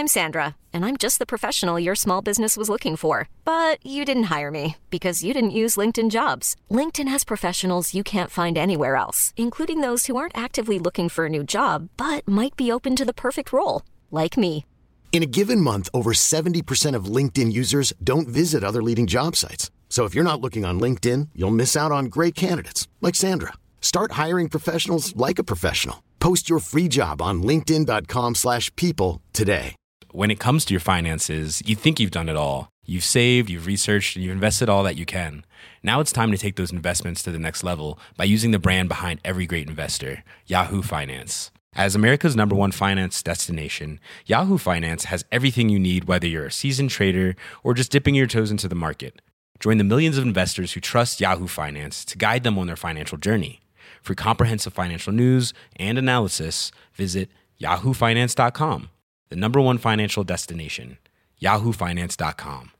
I'm Sandra, and I'm just the professional your small business was looking for. But you didn't hire me because you didn't use LinkedIn Jobs. LinkedIn has professionals you can't find anywhere else, including those who aren't actively looking for a new job, but might be open to the perfect role, like me. In a given month, over 70% of LinkedIn users don't visit other leading job sites. So if you're not looking on LinkedIn, you'll miss out on great candidates like Sandra. Start hiring professionals like a professional. Post your free job on linkedin.com/people today. When it comes to your finances, you think you've done it all. You've saved, you've researched, and you've invested all that you can. Now it's time to take those investments to the next level by using the brand behind every great investor, Yahoo Finance. As America's #1 finance destination, Yahoo Finance has everything you need, whether you're a seasoned trader or just dipping your toes into the market. Join the millions of investors who trust Yahoo Finance to guide them on their financial journey. For comprehensive financial news and analysis, visit yahoofinance.com, the #1 financial destination, yahoofinance.com.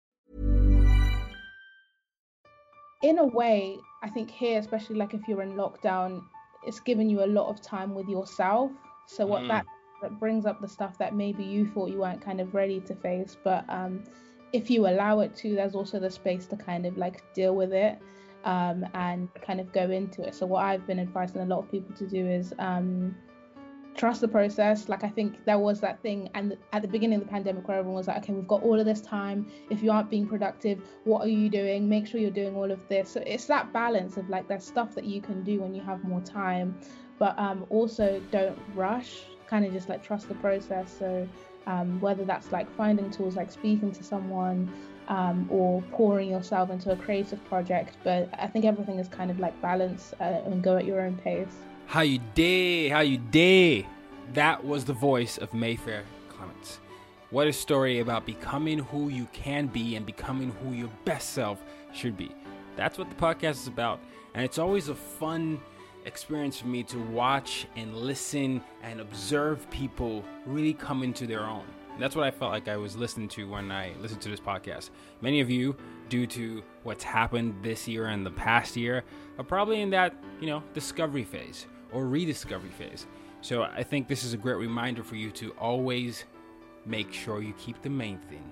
In a way, I think here, especially like if you're in lockdown, it's given you a lot of time with yourself. So what that brings up the stuff that maybe you thought you weren't kind of ready to face, but if you allow it to, there's also the space to kind of like deal with it and kind of go into it. So what I've been advising a lot of people to do is trust the process. Like I think there was that thing, and at the beginning of the pandemic where everyone was like, okay, we've got all of this time. If you aren't being productive, what are you doing? Make sure you're doing all of this. So it's that balance of like, there's stuff that you can do when you have more time, but also don't rush, kind of just like trust the process. So whether that's like finding tools like speaking to someone or pouring yourself into a creative project, but I think everything is kind of like balance and go at your own pace. How you day? How you day? That was the voice of Mayfair Clements. What a story about becoming who you can be and becoming who your best self should be. That's what the podcast is about. And it's always a fun experience for me to watch and listen and observe people really come into their own. And that's what I felt like I was listening to when I listened to this podcast. Many of you, due to what's happened this year and the past year, are probably in that, discovery phase or rediscovery phase. So I think this is a great reminder for you to always make sure you keep the main thing.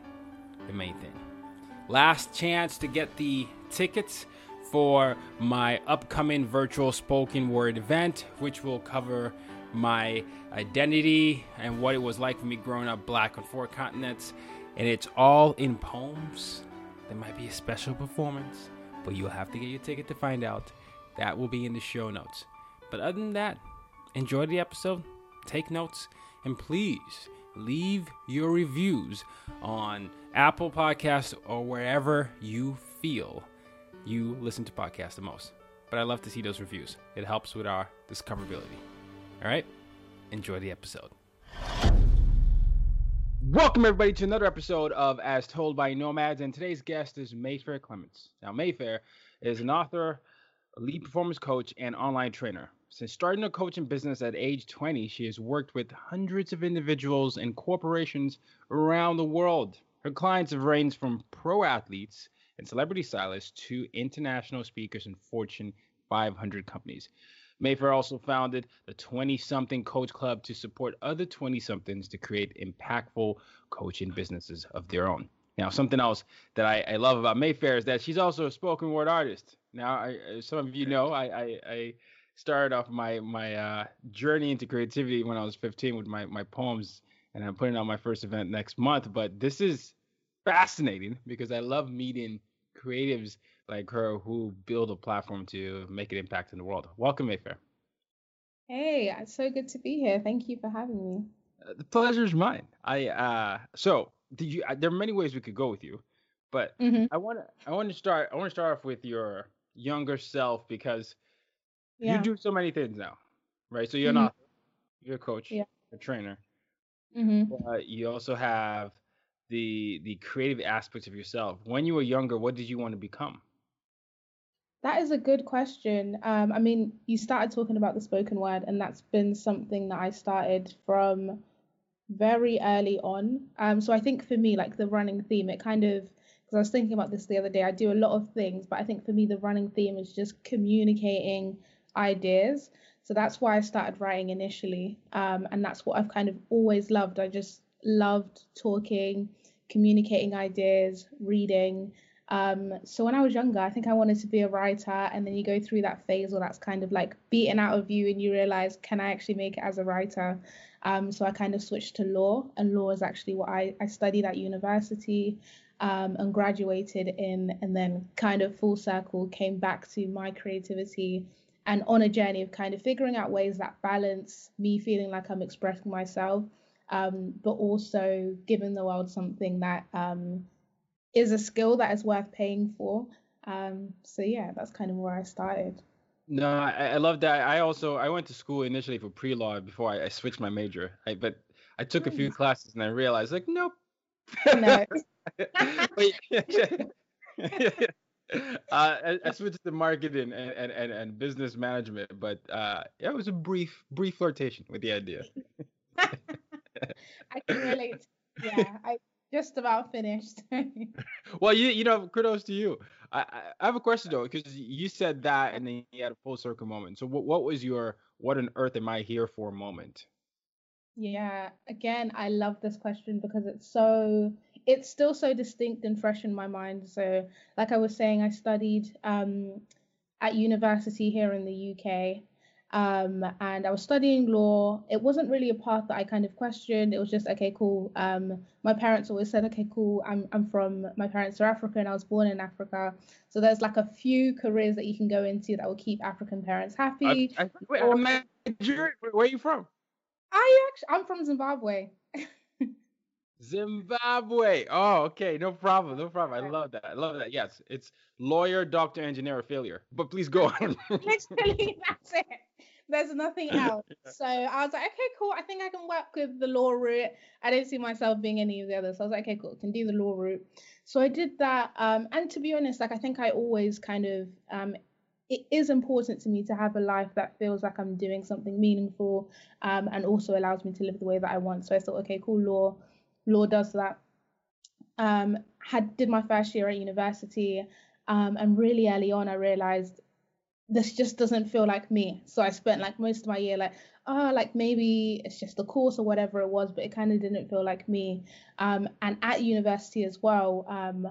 Last chance to get the tickets for my upcoming virtual spoken word event, which will cover my identity and what it was like for me growing up Black on 4 continents. And it's all in poems. There might be a special performance, but you'll have to get your ticket to find out. That will be in the show notes. But other than that, enjoy the episode, take notes, and please leave your reviews on Apple Podcasts or wherever you feel you listen to podcasts the most. But I love to see those reviews. It helps with our discoverability. All right, enjoy the episode. Welcome, everybody, to another episode of As Told by Nomads, and today's guest is Mayfair Clements. Now, Mayfair is an author, a lead performance coach, and online trainer. Since starting her coaching business at age 20, she has worked with hundreds of individuals and corporations around the world. Her clients have ranged from pro athletes and celebrity stylists to international speakers and Fortune 500 companies. Mayfair also founded the 20-something Coach Club to support other 20-somethings to create impactful coaching businesses of their own. Now, something else that I love about Mayfair is that she's also a spoken word artist. Now, some of you know, I started off my journey into creativity when I was 15 with my poems, and I'm putting on my first event next month. But this is fascinating because I love meeting creatives like her who build a platform to make an impact in the world. Welcome, Mayfair. Hey, it's so good to be here. Thank you for having me. The pleasure is mine. There are many ways we could go with you, but I want to start off with your younger self because you do so many things now, right? So you're an author, you're a coach, a trainer, but you also have the creative aspects of yourself. When you were younger, what did you want to become? That is a good question. I mean, you started talking about the spoken word, and that's been something that I started from very early on. So I think for me, like the running theme, it kind of, because I was thinking about this the other day, I do a lot of things, but I think for me, the running theme is just communicating ideas. So that's why I started writing initially. And that's what I've kind of always loved. loved talking, communicating ideas, reading. So when I was younger, I think I wanted to be a writer, and then you go through that phase where that's kind of like beaten out of you and you realize, can I actually make it as a writer? So I kind of switched to law, and law is actually what I studied at university, and graduated in, and then kind of full circle came back to my creativity and on a journey of kind of figuring out ways that balance me feeling like I'm expressing myself, but also giving the world something that is a skill that is worth paying for. So yeah, that's kind of where I started. No, I love that. I went to school initially for pre-law before I switched my major. But I took a few classes and I realized like nope. No. I switched to marketing and business management, but yeah, it was a brief flirtation with the idea. I can relate. Yeah, I just about finished. Well, kudos to you. I have a question though, because you said that and then you had a full circle moment. So what was your what on earth am I here for moment? Yeah, again, I love this question because it's still so distinct and fresh in my mind. So, like I was saying, I studied at university here in the UK. And I was studying law. It wasn't really a path that I kind of questioned. It was just, okay, cool. My parents always said, okay, cool. My parents are African. I was born in Africa. So there's like a few careers that you can go into that will keep African parents happy. I'm Nigerian. Where are you from? I'm from Zimbabwe. Zimbabwe. Oh, okay. No problem. I love that. Yes, it's lawyer, doctor, engineer, or failure. But please go on. Literally, that's it. There's nothing else. So I was like, okay, cool. I think I can work with the law route. I didn't see myself being any of the others. So I was like, okay, cool. Can do the law route. So I did that. And to be honest, like I think I always kind of it is important to me to have a life that feels like I'm doing something meaningful, and also allows me to live the way that I want. So I thought, okay, cool, law does that. Did my first year at university, and really early on I realized this just doesn't feel like me. So I spent like most of my year like, oh, like maybe it's just the course or whatever it was, but it kind of didn't feel like me. And at university as well,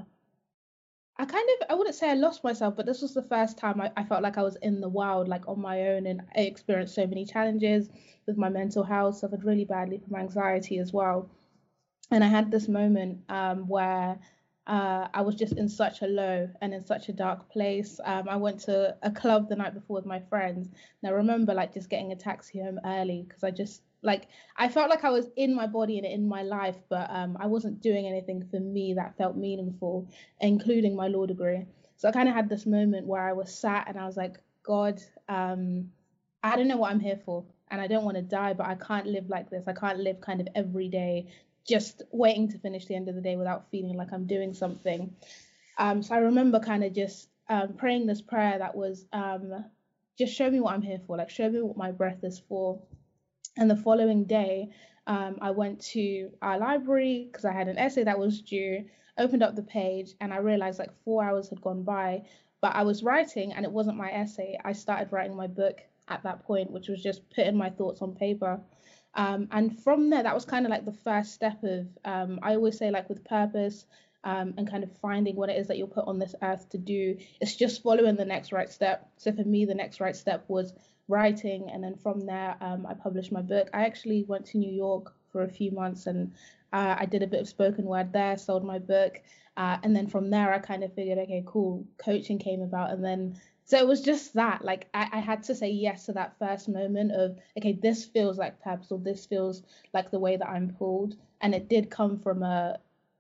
I wouldn't say I lost myself, but this was the first time I felt like I was in the wild, like on my own, and I experienced so many challenges with my mental health, suffered really badly from anxiety as well. And I had this moment where I was just in such a low and in such a dark place. I went to a club the night before with my friends, and I remember like just getting a taxi home early because I felt like I was in my body and in my life, but I wasn't doing anything for me that felt meaningful, including my law degree. So I kind of had this moment where I was sat and I was like, God, I don't know what I'm here for, and I don't want to die, but I can't live like this. I can't live kind of every day just waiting to finish the end of the day without feeling like I'm doing something. So I remember kind of just praying this prayer that was just show me what I'm here for, like show me what my breath is for. And the following day, I went to our library because I had an essay that was due, opened up the page, and I realized like 4 hours had gone by, but I was writing and it wasn't my essay. I started writing my book at that point, which was just putting my thoughts on paper. And from there, that was kind of like the first step of, I always say like with purpose, and kind of finding what it is that you're put on this earth to do. It's just following the next right step. So for me, the next right step was writing. And then from there, I published my book. I actually went to New York for a few months and I did a bit of spoken word there, sold my book. And then from there, I kind of figured, okay, cool, coaching came about. And then so it was just that, like, I had to say yes to that first moment of, okay, this feels like purpose, or this feels like the way that I'm pulled. And it did come from a,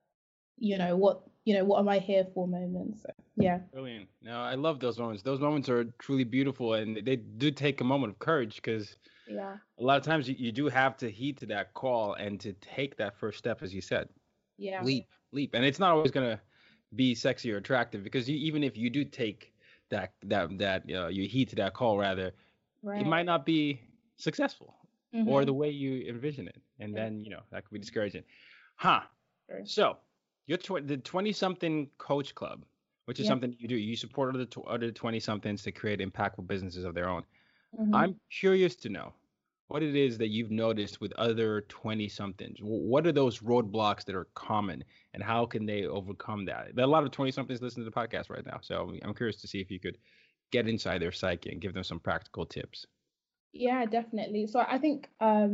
what am I here for moment. So, yeah. Brilliant. No, I love those moments. Those moments are truly beautiful, and they do take a moment of courage because yeah, a lot of times you do have to heed to that call and to take that first step, as you said. Yeah. Leap. And it's not always going to be sexy or attractive because even if you do take that you heed to that call, rather, right, it might not be successful mm-hmm. or the way you envision it, and then that could be discouraging. Sure. So you're the 20-something coach club, which is something you do. You support other 20-somethings to create impactful businesses of their own. Mm-hmm. I'm curious to know, what it is that you've noticed with other 20 somethings. What are those roadblocks that are common, and how can they overcome that? There are a lot of 20 somethings listening to the podcast right now, so I'm curious to see if you could get inside their psyche and give them some practical tips. Yeah, definitely. So I think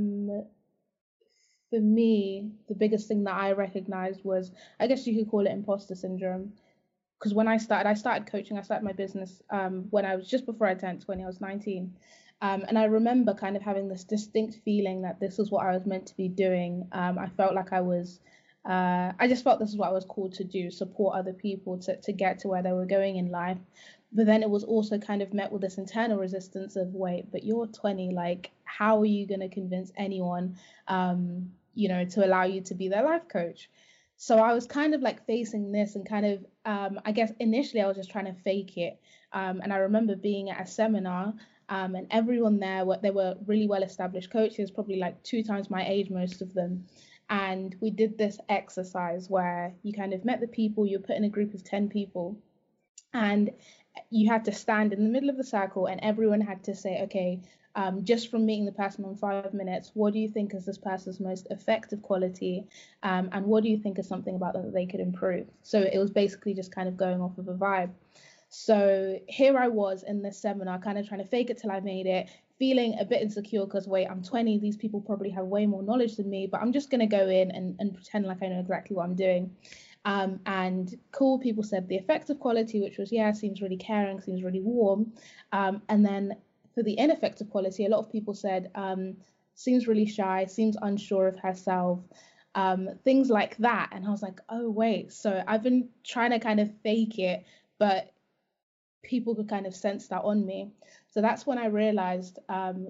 for me, the biggest thing that I recognized was, I guess you could call it imposter syndrome. Because when I started coaching, I started my business when I was just before I turned 20, I was 19. And I remember kind of having this distinct feeling that this was what I was meant to be doing. I felt like I just felt this is what I was called to do, support other people to get to where they were going in life. But then it was also kind of met with this internal resistance of, wait, but you're 20, like, how are you going to convince anyone, to allow you to be their life coach? So I was kind of like facing this and kind of, I guess initially I was just trying to fake it. And I remember being at a seminar and everyone there, they were really well-established coaches, probably like 2 times my age, most of them. And we did this exercise where you kind of met the people, you're put in a group of 10 people, and you had to stand in the middle of the circle and everyone had to say, okay, just from meeting the person in 5 minutes, what do you think is this person's most effective quality? And what do you think is something about them that they could improve? So it was basically just kind of going off of a vibe. So here I was in this seminar, kind of trying to fake it till I made it, feeling a bit insecure because, wait, I'm 20, these people probably have way more knowledge than me, but I'm just going to go in and pretend like I know exactly what I'm doing. And cool, people said the effective quality, which was, yeah, seems really caring, seems really warm. And then for the ineffective quality, a lot of people said, seems really shy, seems unsure of herself, things like that. And I was like, oh, wait, so I've been trying to kind of fake it, but people could kind of sense that on me. So that's when I realized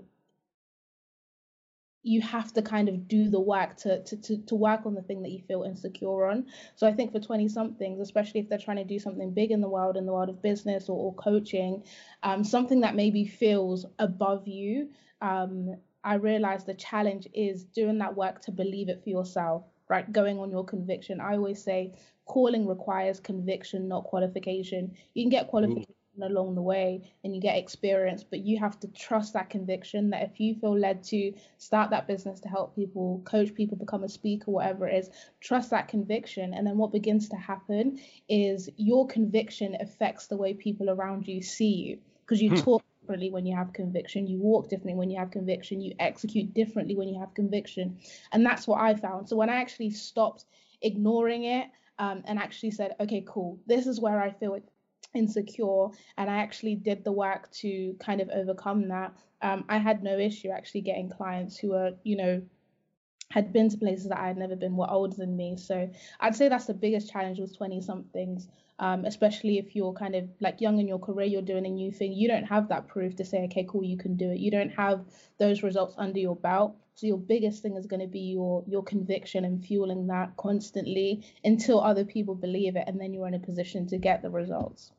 you have to kind of do the work to work on the thing that you feel insecure on. So I think for 20 somethings, especially if they're trying to do something big in the world of business or coaching, something that maybe feels above you, I realized the challenge is doing that work to believe it for yourself, right? Going on your conviction. I always say calling requires conviction, not qualification. You can get qualification along the way and you get experience, but you have to trust that conviction that if you feel led to start that business to help people, coach people, become a speaker, whatever it is, trust that conviction. And then what begins to happen is your conviction affects the way people around you see you, because you talk differently when you have conviction, you walk differently when you have conviction, you execute differently when you have conviction. And that's what I found. So when I actually stopped ignoring it and actually said, okay, cool, this is where I feel insecure, and I actually did the work to kind of overcome that, I had no issue actually getting clients who are, had been to places that I had never been, were older than me. So I'd say that's the biggest challenge with 20 somethings, especially if you're kind of like young in your career, you're doing a new thing, you don't have that proof to say, okay, cool, you can do it. You don't have those results under your belt. So your biggest thing is going to be your conviction and fueling that constantly until other people believe it, and then you're in a position to get the results.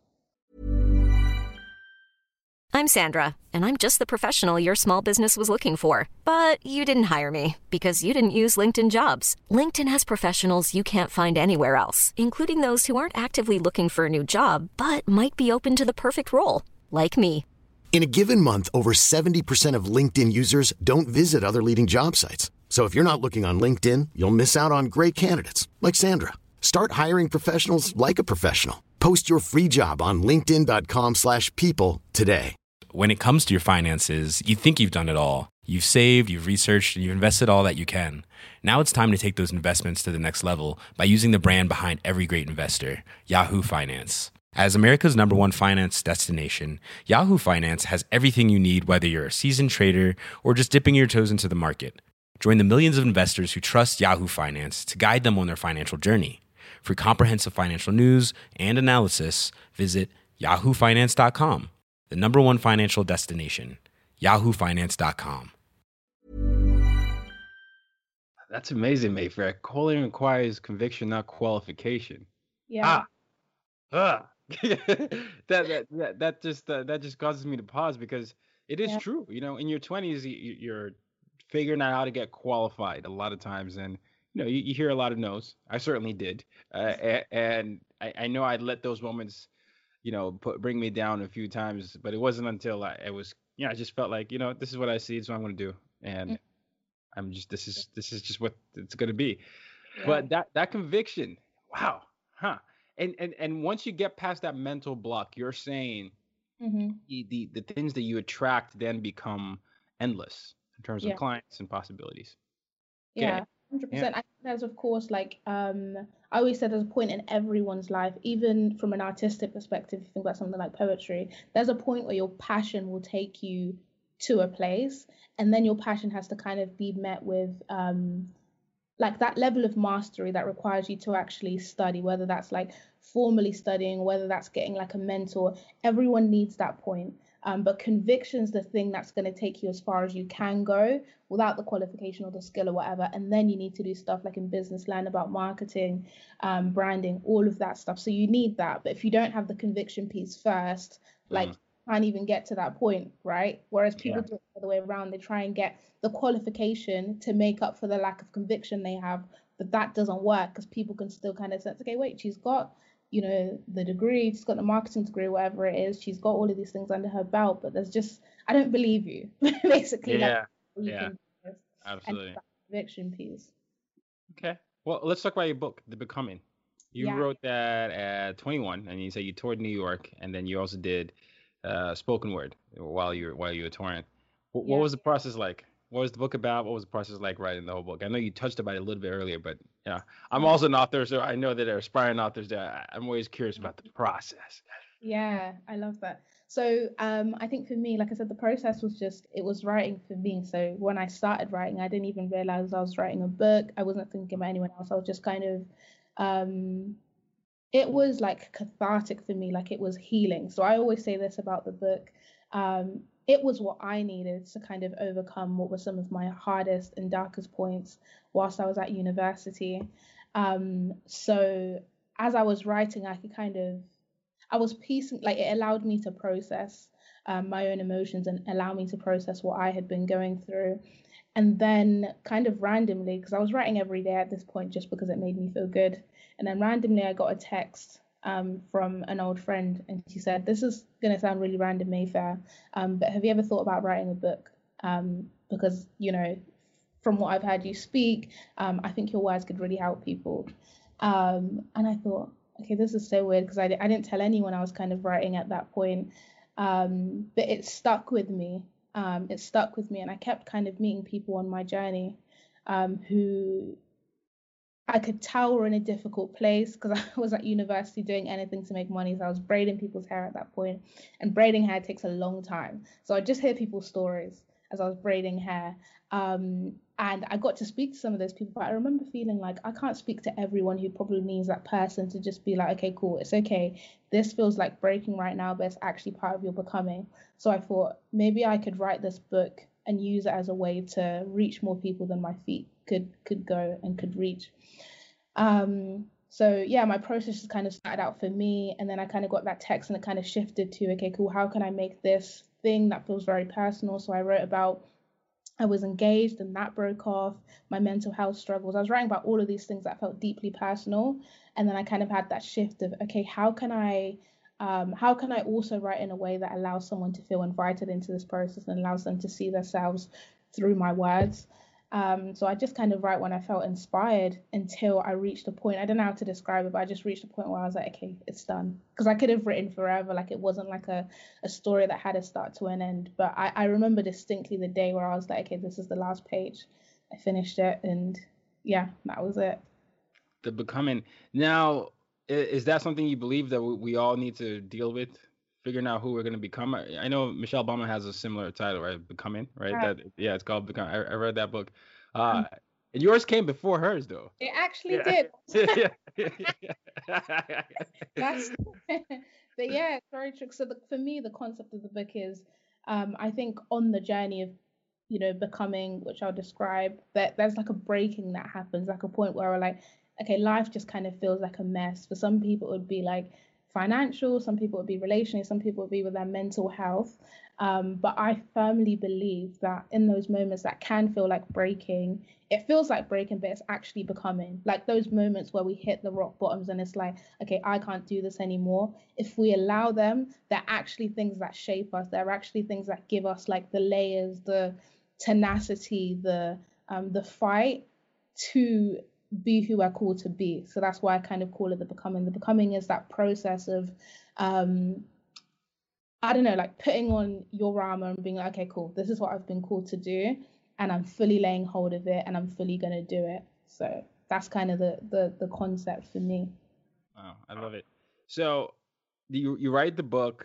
I'm Sandra, and I'm just the professional your small business was looking for. But you didn't hire me because you didn't use LinkedIn Jobs. LinkedIn has professionals you can't find anywhere else, including those who aren't actively looking for a new job, but might be open to the perfect role, like me. In a given month, over 70% of LinkedIn users don't visit other leading job sites. So if you're not looking on LinkedIn, you'll miss out on great candidates like Sandra. Start hiring professionals like a professional. Post your free job on linkedin.com/people today. When it comes to your finances, you think you've done it all. You've saved, you've researched, and you've invested all that you can. Now it's time to take those investments to the next level by using the brand behind every great investor, Yahoo Finance. As America's #1 finance destination, Yahoo Finance has everything you need, whether you're a seasoned trader or just dipping your toes into the market. Join the millions of investors who trust Yahoo Finance to guide them on their financial journey. For comprehensive financial news and analysis, visit yahoofinance.com. The #1 financial destination, yahoofinance.com. That's amazing, Mayfair. Calling requires conviction, not qualification. Yeah. that just causes me to pause, because it is true. In your 20s, you're figuring out how to get qualified a lot of times, and you hear a lot of no's. I certainly did, and I know I'd let those moments bring me down a few times, but it wasn't until I just felt like, this is what I see, so I'm going to do. and I'm just this is just what it's gonna be. Yeah. But that conviction, wow, huh? And once you get past that mental block, you're saying the things that you attract then become endless in terms of Yeah. clients and possibilities. Yeah, 100%. I think there's, of course, like I always said, there's a point in everyone's life, even from an artistic perspective. If you think about something like poetry, there's a point where your passion will take you to a place, and then your passion has to kind of be met with like that level of mastery that requires you to actually study, whether that's like formally studying, whether that's getting like a mentor. Everyone needs that point. But conviction's the thing that's going to take you as far as you can go without the qualification or the skill or whatever. And then you need to do stuff like in business, learn about marketing, branding, all of that stuff. So you need that. But if you don't have the conviction piece first, like can't even get to that point, right? Whereas people do it the other way around. They try and get the qualification to make up for the lack of conviction they have, but that doesn't work because people can still kind of sense, okay, wait, she's got, you know, the degree, she's got the marketing degree, whatever it is, she's got all of these things under her belt, but there's just, I don't believe you, basically. Yeah, like, you can do this. absolutely. And that conviction piece. Okay, well, let's talk about your book, The Becoming. You wrote that at 21, and you said you toured New York, and then you also did spoken word while you were touring. What was the process like? What was the book about? What was the process like writing the whole book? I know you touched about it a little bit earlier, but yeah, I'm also an author, so I know that there are aspiring authors that I'm always curious about the process. Yeah, I love that. So I think for me, like I said, the process was just, it was writing for me. So when I started writing, I didn't even realize I was writing a book. I wasn't thinking about anyone else. I was just kind of, it was like cathartic for me, like it was healing. So I always say this about the book. It was what I needed to kind of overcome what were some of my hardest and darkest points whilst I was at university. So as I was writing, I was piecing, like it allowed me to process my own emotions and allow me to process what I had been going through. And then kind of randomly, because I was writing every day at this point just because it made me feel good. And then randomly I got a text from an old friend, and she said, this is going to sound really random, Mayfair, but have you ever thought about writing a book? Because, you know, from what I've heard you speak, I think your words could really help people. And I thought, okay, this is so weird because I didn't tell anyone I was kind of writing at that point. But it stuck with me. It stuck with me, and I kept kind of meeting people on my journey who I could tell were in a difficult place because I was at university doing anything to make money. So I was braiding people's hair at that point, and braiding hair takes a long time. So I just hear people's stories as I was braiding hair. And I got to speak to some of those people, but I remember feeling like I can't speak to everyone who probably needs that person to just be like, okay, cool, it's okay. This feels like breaking right now, but it's actually part of your becoming. So I thought maybe I could write this book and use it as a way to reach more people than my feet could go and could reach. So yeah, my process just kind of started out for me, and then I kind of got that text and it kind of shifted to, okay, cool, how can I make this thing that feels very personal? So I wrote about I was engaged and that broke off, my mental health struggles. I was writing about all of these things that felt deeply personal. And then I kind of had that shift of, okay, how can I also write in a way that allows someone to feel invited into this process and allows them to see themselves through my words? So I just kind of write when I felt inspired until I reached a point. I don't know how to describe it, but I just reached a point where I was like, okay, it's done. Because I could have written forever. Like it wasn't like a story that had a start to an end. But I remember distinctly the day where I was like, okay, this is the last page. I finished it, and yeah, that was it. The Becoming. Now, is that something you believe that we all need to deal with? Figuring out who we're going to become. I know Michelle Obama has a similar title, right? Becoming, right? Yeah. It's called Becoming. I read that book. And yours came before hers, though. It actually did. That's, but yeah, it's very true. So for me, the concept of the book is, I think on the journey of, you know, becoming, which I'll describe, that there's like a breaking that happens, like a point where we're like, okay, life just kind of feels like a mess. For some people, it would be like financial, some people would be relationally, some people would be with their mental health. But I firmly believe that in those moments that can feel like breaking, it feels like breaking, but it's actually becoming. Like those moments where we hit the rock bottoms and it's like, okay, I can't do this anymore. If we allow them, they're actually things that shape us. They're actually things that give us like the layers, the tenacity, the fight to be who we're called to be. So that's why I kind of call it the becoming. The becoming is that process of I don't know, like putting on your armor and being like, okay, cool, this is what I've been called to do, and I'm fully laying hold of it, and I'm fully gonna do it. So that's kind of the concept for me. Wow, I love it. So you write the book,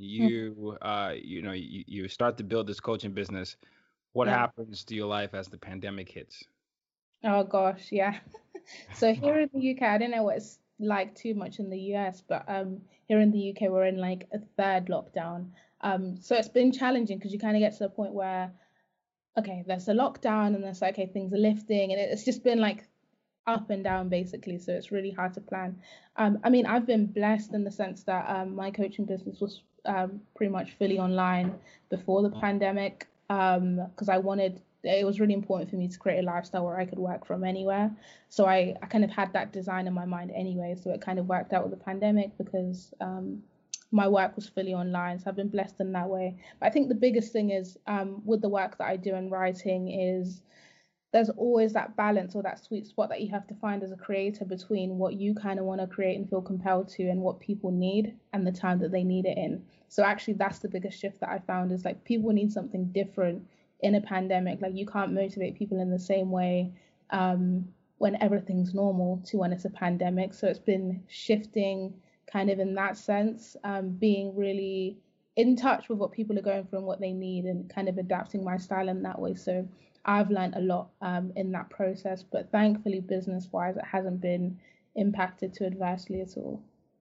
you start to build this coaching business. What Yeah. happens to your life as the pandemic hits? Oh gosh, yeah. So here in the UK, I don't know what it's like too much in the US, but here in the UK we're in like a third lockdown. So it's been challenging because you kind of get to the point where okay, there's a lockdown and there's like okay, things are lifting and it's just been like up and down basically. So it's really hard to plan. I mean, I've been blessed in the sense that my coaching business was pretty much fully online before the pandemic because it was really important for me to create a lifestyle where I could work from anywhere. So I kind of had that design in my mind anyway. So it kind of worked out with the pandemic because my work was fully online. So I've been blessed in that way. But I think the biggest thing is with the work that I do in writing is there's always that balance or that sweet spot that you have to find as a creator between what you kind of want to create and feel compelled to and what people need and the time that they need it in. So actually that's the biggest shift that I found is like people need something different in a pandemic. Like you can't motivate people in the same way when everything's normal to when it's a pandemic. So it's been shifting kind of in that sense, being really in touch with what people are going through and what they need and kind of adapting my style in that way. So I've learned a lot in that process, but thankfully, business-wise, it hasn't been impacted too adversely at all.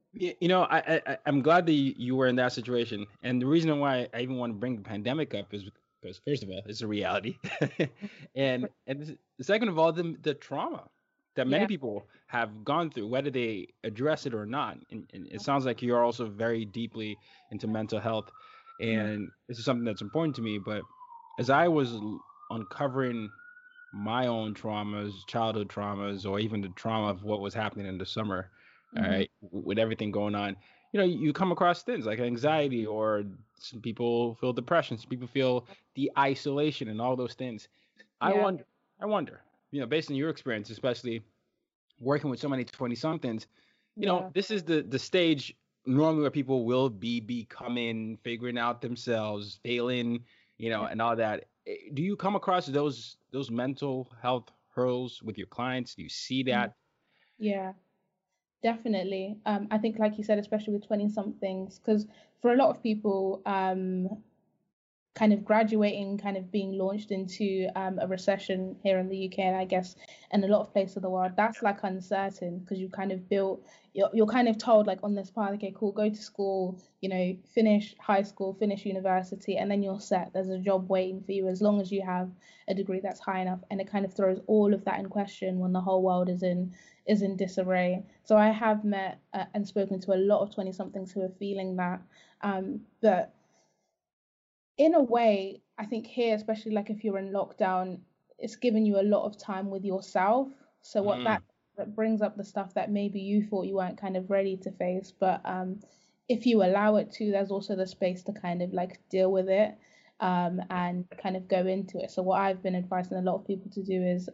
I'm glad that you were in that situation, and the reason why I even want to bring the pandemic up is because first of all, it's a reality, and second of all, the trauma that many people have gone through, whether they address it or not. And it sounds like you're also very deeply into mental health, and this is something that's important to me. But as I was uncovering my own traumas, childhood traumas, or even the trauma of what was happening in the summer, all right, with everything going on, you come across things like anxiety, or some people feel depression, some people feel the isolation and all those things. I wonder, based on your experience, especially working with so many 20 somethings, this is the stage normally where people will be becoming, figuring out themselves, failing, and all that. Do you come across those mental health hurdles with your clients? Do you see that? Yeah, definitely. I think, like you said, especially with 20 somethings, because for a lot of people, kind of graduating, kind of being launched into a recession here in the UK, and I guess in a lot of places of the world, that's like uncertain because you kind of built, you're kind of told like on this path, okay, cool, go to school, finish high school, finish university, and then you're set. There's a job waiting for you as long as you have a degree that's high enough, and it kind of throws all of that in question when the whole world is in disarray. So I have met and spoken to a lot of 20 somethings who are feeling that, but in a way, I think here, especially like if you're in lockdown, it's given you a lot of time with yourself. So what that brings up the stuff that maybe you thought you weren't kind of ready to face, but if you allow it to, there's also the space to kind of like deal with it and kind of go into it. So what I've been advising a lot of people to do is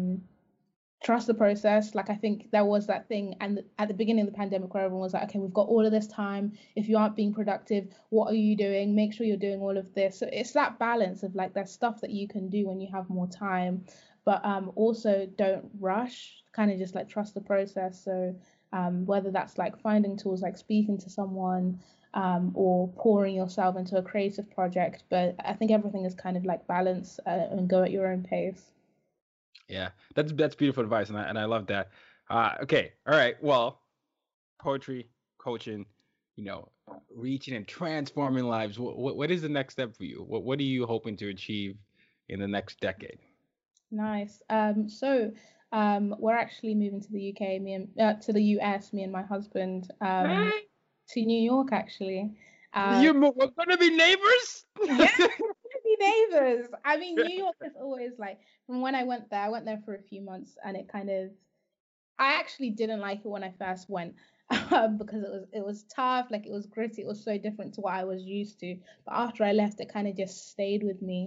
trust the process. Like I think there was that thing, and at the beginning of the pandemic where everyone was like, okay, we've got all of this time. If you aren't being productive, what are you doing? Make sure you're doing all of this. So it's that balance of like there's stuff that you can do when you have more time, but also don't rush. Kind of just like trust the process. So whether that's like finding tools like speaking to someone or pouring yourself into a creative project, but I think everything is kind of like balance and go at your own pace. Yeah, that's beautiful advice, and I love that. Okay, all right. Well, poetry, coaching, reaching and transforming lives. What is the next step for you? What are you hoping to achieve in the next decade? Nice. So we're actually moving to the UK, to the US, me and my husband, to New York actually. We're gonna be neighbors. Yeah, be neighbors. I mean, New York is always like, from when I went there for a few months, and it kind of, I actually didn't like it when I first went because it was tough, like it was gritty, it was so different to what I was used to. But after I left, it kind of just stayed with me.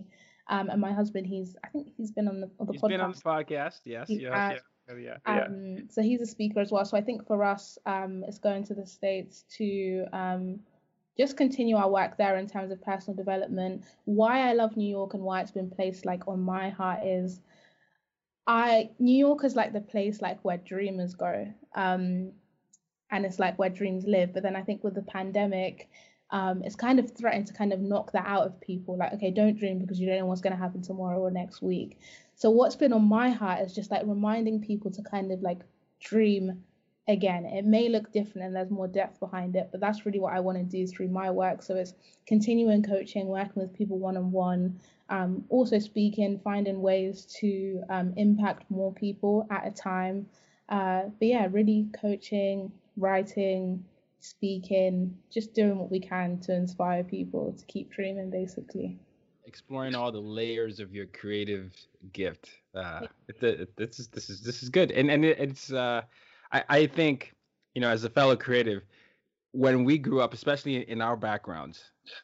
And my husband, I think he's been on the He's podcast. been on the podcast. Yes. So he's a speaker as well. So I think for us, it's going to the States to just continue our work there in terms of personal development. Why I love New York and why it's been placed like on my heart is New York is like the place like where dreamers go. And it's like where dreams live. But then I think with the pandemic, it's kind of threatened to kind of knock that out of people. Like, okay, don't dream because you don't know what's going to happen tomorrow or next week. So what's been on my heart is just like reminding people to kind of like dream again. It may look different and there's more depth behind it, but that's really what I want to do through my work. So it's continuing coaching, working with people one-on-one, also speaking, finding ways to impact more people at a time. But yeah, really coaching, writing, speaking, just doing what we can to inspire people to keep dreaming, basically. Exploring all the layers of your creative gift. This is good, and it's I think, you know, as a fellow creative, when we grew up, especially in our backgrounds,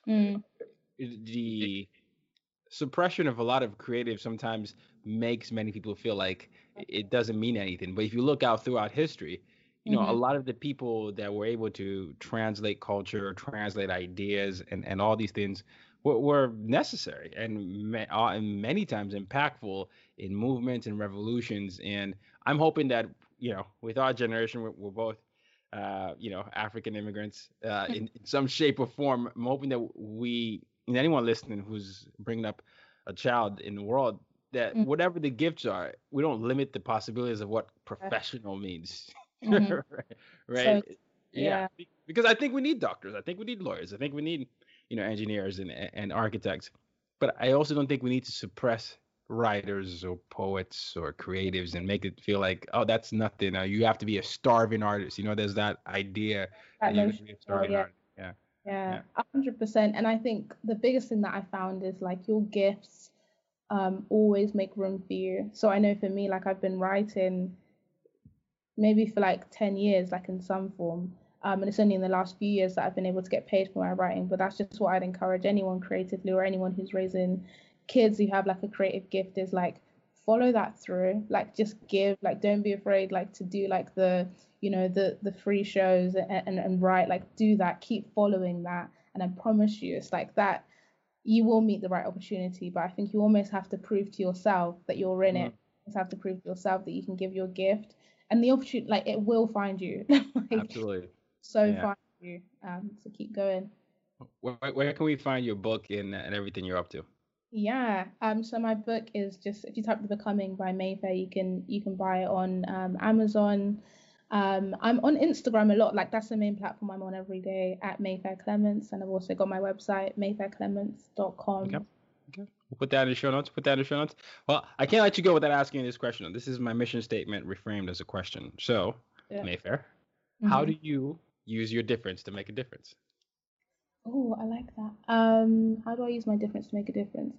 the suppression of a lot of creative sometimes makes many people feel like it doesn't mean anything. But if you look out throughout history, you know, a lot of the people that were able to translate culture, translate ideas, and all these things were necessary and many times impactful in movements and revolutions. And I'm hoping that, you know, with our generation, we're both, you know, African immigrants in some shape or form. I'm hoping that and anyone listening who's bringing up a child in the world, that whatever the gifts are, we don't limit the possibilities of what professional means. Right? So, yeah. Because I think we need doctors. I think we need lawyers. I think we need, you know, engineers and architects. But I also don't think we need to suppress writers or poets or creatives and make it feel like, oh, that's nothing. You have to be a starving artist. You know, there's that idea that you have to be a starving artist. Yeah, 100%. And I think the biggest thing that I found is like your gifts always make room for you. So I know for me, like I've been writing maybe for like 10 years, like in some form. And it's only in the last few years that I've been able to get paid for my writing. But that's just what I'd encourage anyone creatively or anyone who's raising kids who have like a creative gift is like, follow that through. Like just give, like don't be afraid like to do like the, you know, the free shows and write, like do that, keep following that. And I promise you, it's like that you will meet the right opportunity. But I think you almost have to prove to yourself that you're in it. You have to prove to yourself that you can give your gift. And the opportunity, like it will find you. Like, absolutely. Find you. So keep going. Where can we find your book and everything you're up to? Yeah. So my book is just, if you type The Becoming by Mayfair, you can buy it on Amazon. I'm on Instagram a lot. Like that's the main platform I'm on every day at Mayfair Clements, and I've also got my website mayfairclements.com. Okay. We'll put that in the show notes. Well, I can't let you go without asking you this question. This is my mission statement reframed as a question. So, Mayfair, how do you use your difference to make a difference? Oh, I like that. How do I use my difference to make a difference?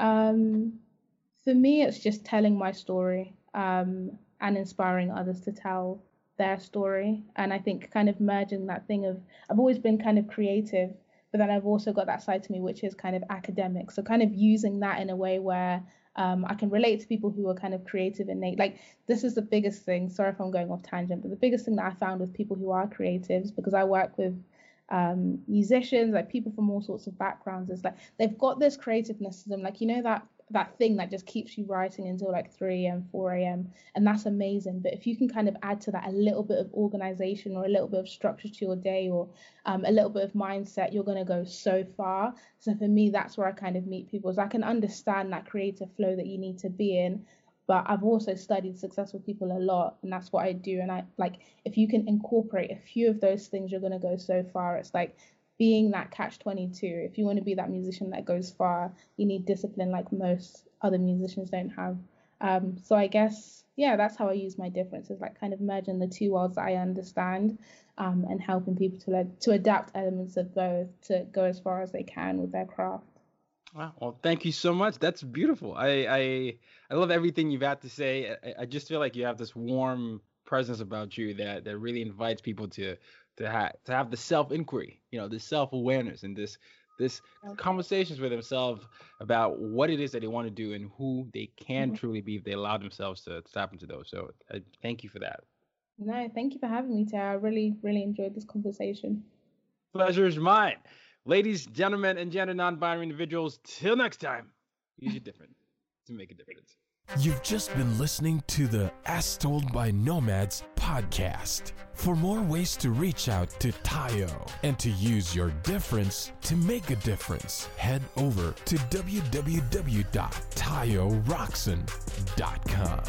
For me, it's just telling my story and inspiring others to tell their story. And I think kind of merging that thing of, I've always been kind of creative, but then I've also got that side to me, which is kind of academic. So kind of using that in a way where I can relate to people who are kind of creative and like, this is the biggest thing. Sorry if I'm going off tangent, but the biggest thing that I found with people who are creatives, because I work with musicians, like people from all sorts of backgrounds, is like they've got this creativeness to them, like, you know, that thing that just keeps you writing until like 3 a.m., 4 a.m. And that's amazing. But if you can kind of add to that a little bit of organization or a little bit of structure to your day or a little bit of mindset, you're going to go so far. So for me, that's where I kind of meet people. So I can understand that creative flow that you need to be in. But I've also studied successful people a lot, and that's what I do. And I like, if you can incorporate a few of those things, you're going to go so far. It's like being that catch-22. If you want to be that musician that goes far, you need discipline like most other musicians don't have. So I guess, yeah, that's how I use my differences, like kind of merging the two worlds that I understand and helping people to adapt elements of both to go as far as they can with their craft. Wow. Well, thank you so much. That's beautiful. I love everything you've had to say. I just feel like you have this warm presence about you that really invites people to have the self-inquiry, you know, the self-awareness and this this conversations with themselves about what it is that they want to do and who they can truly be if they allow themselves to tap into those. So thank you for that. No, thank you for having me, Tara. I really, really enjoyed this conversation. Pleasure is mine. Ladies, gentlemen, and gender non-binary individuals, till next time, use your different to make a difference. You've just been listening to the As Told by Nomads podcast. For more ways to reach out to Tayo and to use your difference to make a difference, head over to www.tayoroxen.com.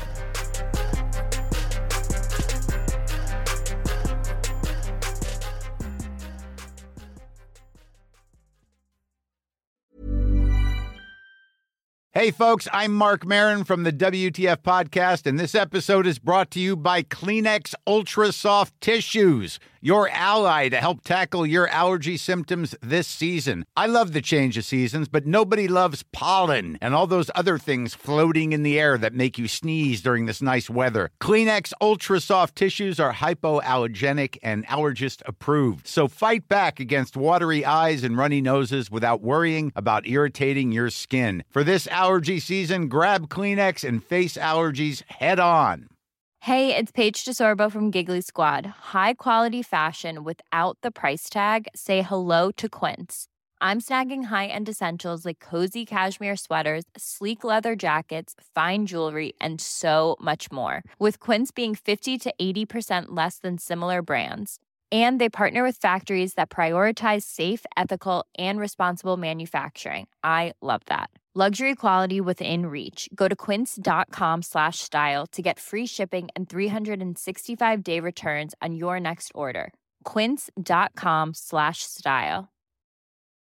Hey folks, I'm Mark Maron from the WTF Podcast, and this episode is brought to you by Kleenex Ultra Soft Tissues, your ally to help tackle your allergy symptoms this season. I love the change of seasons, but nobody loves pollen and all those other things floating in the air that make you sneeze during this nice weather. Kleenex Ultra Soft Tissues are hypoallergenic and allergist approved, so fight back against watery eyes and runny noses without worrying about irritating your skin. For this allergy season, grab Kleenex and face allergies head on. Hey, it's Paige DeSorbo from Giggly Squad. High quality fashion without the price tag. Say hello to Quince. I'm snagging high-end essentials like cozy cashmere sweaters, sleek leather jackets, fine jewelry, and so much more. With Quince being 50 to 80% less than similar brands. And they partner with factories that prioritize safe, ethical, and responsible manufacturing. I love that. Luxury quality within reach. Go to quince.com/style to get free shipping and 365-day returns on your next order. Quince.com/style.